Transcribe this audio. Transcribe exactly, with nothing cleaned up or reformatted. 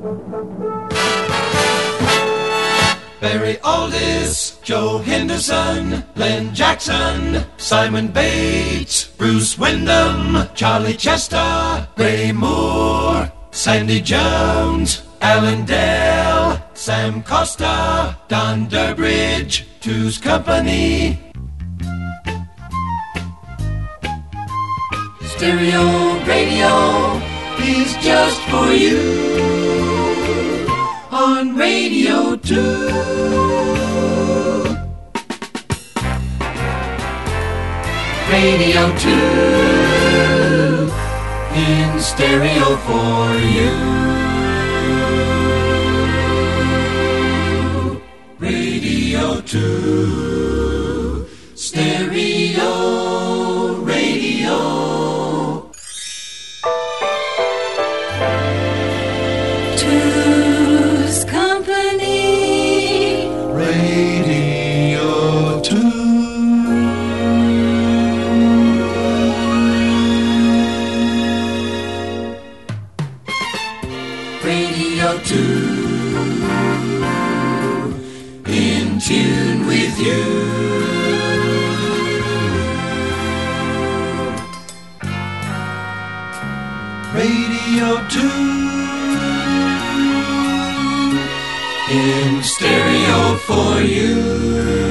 Barry Aldis, Joe Henderson, Len Jackson, Simon Bates, Bruce Wyndham, Charlie Chester, Ray Moore, Sandy Jones, Alan Dell, Sam Costa, Don Durbridge, Two's Company. Stereo radio is just for you on Radio two. Radio two in stereo for you. Radio two, stereo radio. Two's Company. Radio two. Radio two. In tune with you. Radio two. In stereo for you.